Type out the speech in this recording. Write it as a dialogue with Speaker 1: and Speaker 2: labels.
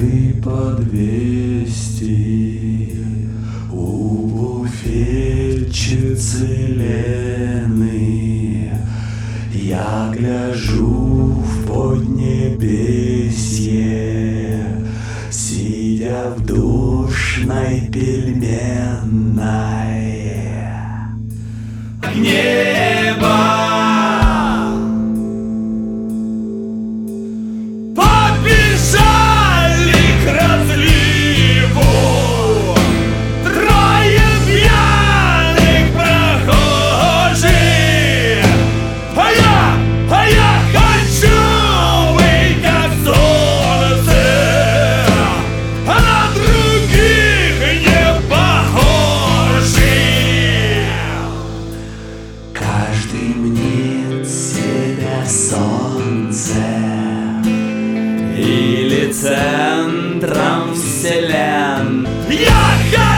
Speaker 1: каждый по 200 у буфетчицы Лены. Я гляжу в поднебесье, сидя в душной пельменной. Небо побежали к разливу трое пьяных прохожих, а я хочу быть как солнце, а на других не похожих. Каждый мнит себя солнцем или центром вселенной. Я